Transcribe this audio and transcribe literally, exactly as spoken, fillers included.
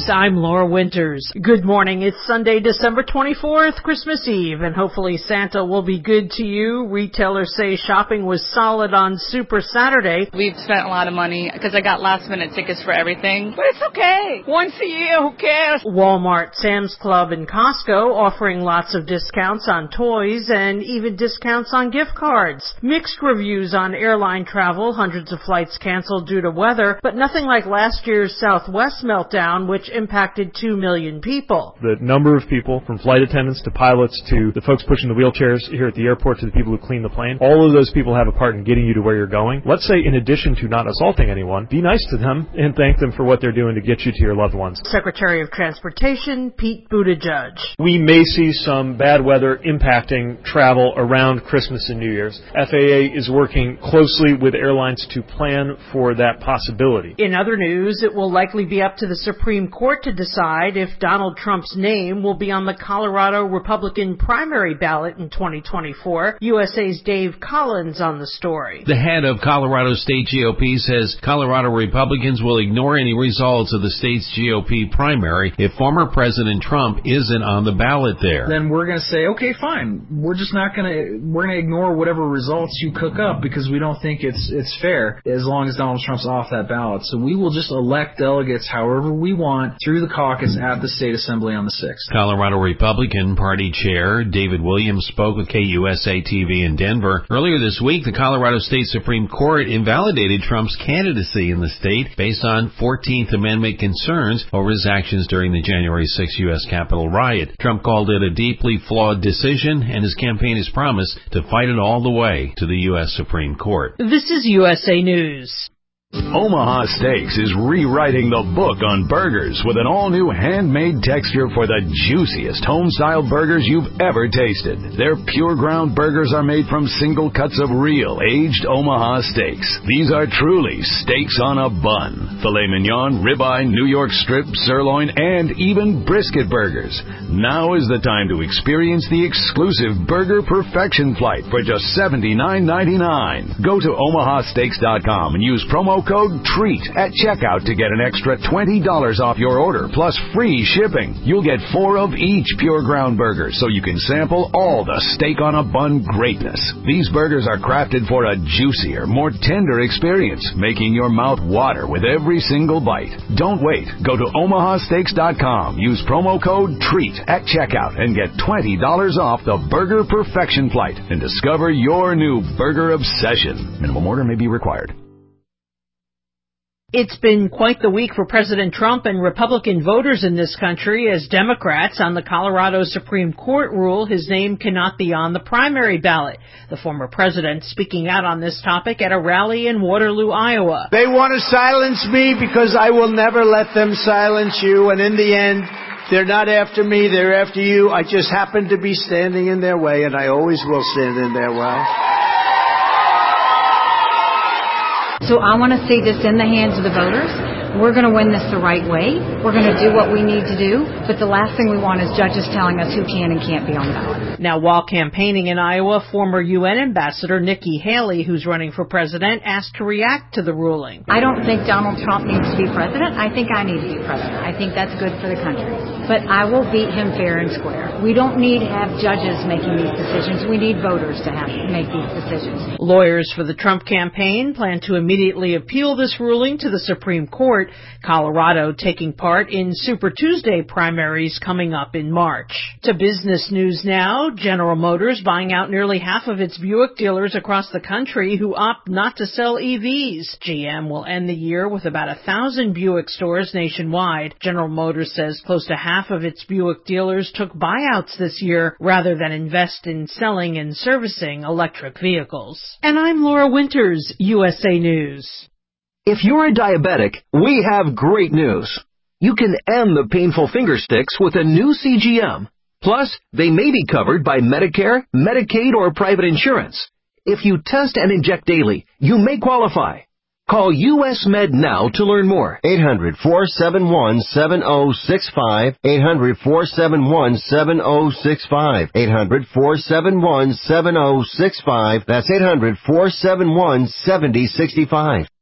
I'm Laura Winters. Good morning. It's Sunday, December twenty-fourth, Christmas Eve, and hopefully Santa will be good to you. Retailers say shopping was solid on Super Saturday. We've spent a lot of money because I got last-minute tickets for everything, but it's okay. Once a year, who cares? Walmart, Sam's Club, and Costco offering lots of discounts on toys and even discounts on gift cards. Mixed reviews on airline travel, hundreds of flights canceled due to weather, but nothing like last year's Southwest meltdown, which impacted two million people. The number of people, from flight attendants to pilots to the folks pushing the wheelchairs here at the airport to the people who clean the plane, all of those people have a part in getting you to where you're going. Let's say, in addition to not assaulting anyone, be nice to them and thank them for what they're doing to get you to your loved ones. Secretary of Transportation Pete Buttigieg. We may see some bad weather impacting travel around Christmas and New Year's. F A A is working closely with airlines to plan for that possibility. In other news, it will likely be up to the Supreme Court to decide if Donald Trump's name will be on the Colorado Republican primary ballot in twenty twenty-four. U S A's Dave Collins on the story. The head of Colorado State G O P says Colorado Republicans will ignore any results of the state's G O P primary if former President Trump isn't on the ballot there. Then we're going to say, okay, fine. We're just not going to, we're going to ignore whatever results you cook up because we don't think it's it's fair as long as Donald Trump's off that ballot. So we will just elect delegates however we want through the caucus at the state assembly on the sixth. Colorado Republican Party Chair David Williams spoke with K U S A T V in Denver. Earlier this week, the Colorado State Supreme Court invalidated Trump's candidacy in the state based on fourteenth Amendment concerns over his actions during the January sixth U S Capitol riot. Trump called it a deeply flawed decision, and his campaign has promised to fight it all the way to the U S Supreme Court. This is U S A News. Omaha Steaks is rewriting the book on burgers with an all-new handmade texture for the juiciest home-style burgers you've ever tasted. Their pure ground burgers are made from single cuts of real, aged Omaha steaks. These are truly steaks on a bun. Filet mignon, ribeye, New York strip, sirloin, and even brisket burgers. Now is the time to experience the exclusive Burger Perfection Flight for just seventy-nine ninety-nine. Go to omaha steaks dot com and use promo code TREAT at checkout to get an extra twenty dollars off your order, plus free shipping. You'll get four of each pure ground burger, so you can sample all the steak on a bun greatness. These burgers are crafted for a juicier, more tender experience, making your mouth water with every single bite. Don't wait. Go to omaha steaks dot com, use promo code TREAT at checkout, and get twenty dollars off the Burger Perfection Flight and discover your new burger obsession. Minimum order may be required. It's been quite the week for President Trump and Republican voters in this country as Democrats on the Colorado Supreme Court rule his name cannot be on the primary ballot. The former president speaking out on this topic at a rally in Waterloo, Iowa. They want to silence me because I will never let them silence you, and in the end, they're not after me, they're after you. I just happen to be standing in their way, and I always will stand in their way. So I want to see this in the hands of the voters. We're going to win this the right way. We're going to do what we need to do. But the last thing we want is judges telling us who can and can't be on the ballot. Now, while campaigning in Iowa, former U N Ambassador Nikki Haley, who's running for president, asked to react to the ruling. I don't think Donald Trump needs to be president. I think I need to be president. I think that's good for the country. But I will beat him fair and square. We don't need to have judges making these decisions. We need voters to have make these decisions. Lawyers for the Trump campaign plan to immediately appeal this ruling to the Supreme Court. Colorado taking part in Super Tuesday primaries coming up in March. To business news now, General Motors buying out nearly half of its Buick dealers across the country who opt not to sell E Vs. G M will end the year with about a thousand Buick stores nationwide. General Motors says close to half of its Buick dealers took buyouts this year rather than invest in selling and servicing electric vehicles. And I'm Laura Winters, U S A News. If you're a diabetic, we have great news. You can end the painful finger sticks with a new C G M. Plus, they may be covered by Medicare, Medicaid, or private insurance. If you test and inject daily, you may qualify. Call U S Med now to learn more. eight hundred, four seven one, seven oh six five. eight hundred, four seven one, seven oh six five. eight hundred, four seven one, seven oh six five. That's eight hundred, four seven one, seven oh six five.